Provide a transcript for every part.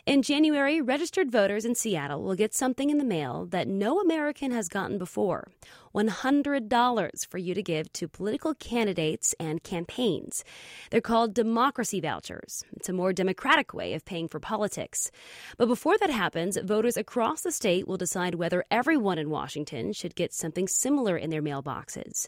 In January, registered voters in Seattle will get something in the mail that no American has gotten before: $100 for you to give to political candidates and campaigns. They're called democracy vouchers. It's a more democratic way of paying for politics. But before that happens, voters across the state will decide whether everyone in Washington should get something similar in their mailboxes.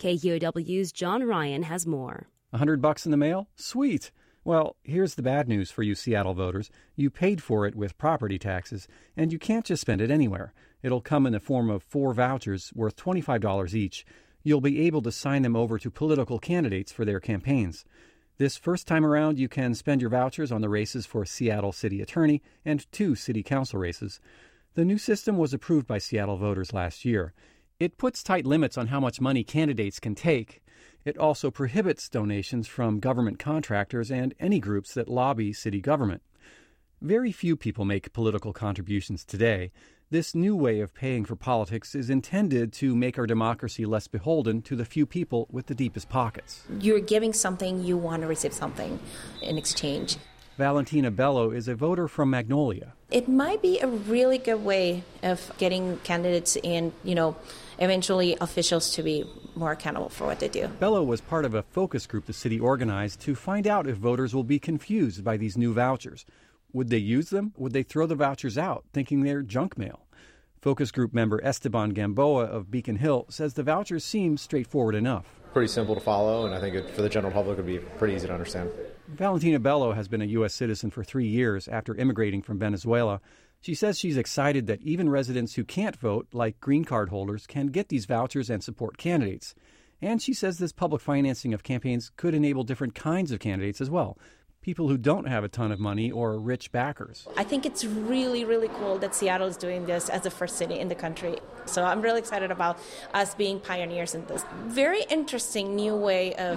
KUOW's John Ryan has more. $100 in the mail? Sweet. Well, here's the bad news for you Seattle voters. You paid for it with property taxes, and you can't just spend it anywhere. It'll come in the form of 4 vouchers worth $25 each. You'll be able to sign them over to political candidates for their campaigns. This first time around, you can spend your vouchers on the races for Seattle City Attorney and 2 City Council races. The new system was approved by Seattle voters last year. It puts tight limits on how much money candidates can take. It also prohibits donations from government contractors and any groups that lobby city government. Very few people make political contributions today. This new way of paying for politics is intended to make our democracy less beholden to the few people with the deepest pockets. You're giving something, you want to receive something in exchange. Valentina Bello is a voter from Magnolia. It might be a really good way of getting candidates and, eventually officials to be more accountable for what they do. Bello was part of a focus group the city organized to find out if voters will be confused by these new vouchers. Would they use them? Would they throw the vouchers out, thinking they're junk mail? Focus group member Esteban Gamboa of Beacon Hill says the vouchers seem straightforward enough. Pretty simple to follow, and I think for the general public it would be pretty easy to understand. Valentina Bello has been a U.S. citizen for 3 years after immigrating from Venezuela. She says she's excited that even residents who can't vote, like green card holders, can get these vouchers and support candidates. And she says this public financing of campaigns could enable different kinds of candidates as well. People who don't have a ton of money or rich backers. I think it's really, really cool that Seattle is doing this as the first city in the country. So I'm really excited about us being pioneers in this. Very interesting new way of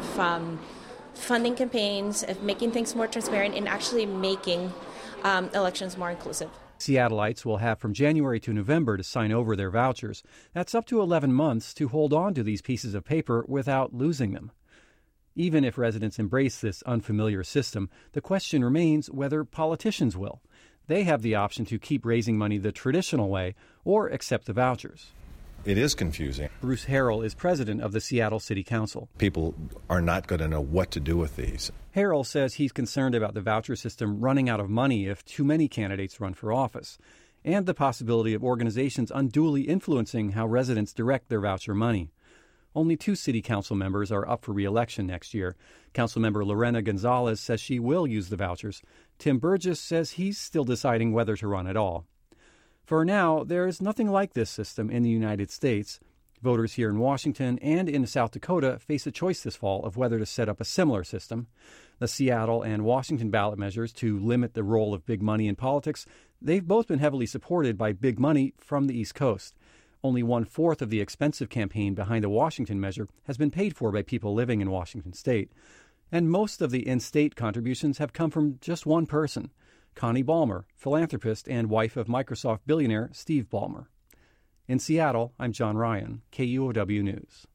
funding campaigns, of making things more transparent, and actually making elections more inclusive. Seattleites will have from January to November to sign over their vouchers. That's up to 11 months to hold on to these pieces of paper without losing them. Even if residents embrace this unfamiliar system, the question remains whether politicians will. They have the option to keep raising money the traditional way or accept the vouchers. It is confusing. Bruce Harrell is president of the Seattle City Council. People are not going to know what to do with these. Harrell says he's concerned about the voucher system running out of money if too many candidates run for office, and the possibility of organizations unduly influencing how residents direct their voucher money. Only 2 city council members are up for re-election next year. Councilmember Lorena Gonzalez says she will use the vouchers. Tim Burgess says he's still deciding whether to run at all. For now, there is nothing like this system in the United States. Voters here in Washington and in South Dakota face a choice this fall of whether to set up a similar system. The Seattle and Washington ballot measures to limit the role of big money in politics, they've both been heavily supported by big money from the East Coast. Only 1/4 of the expensive campaign behind the Washington measure has been paid for by people living in Washington state. And most of the in-state contributions have come from just one person, Connie Ballmer, philanthropist and wife of Microsoft billionaire Steve Ballmer. In Seattle, I'm John Ryan, KUOW News.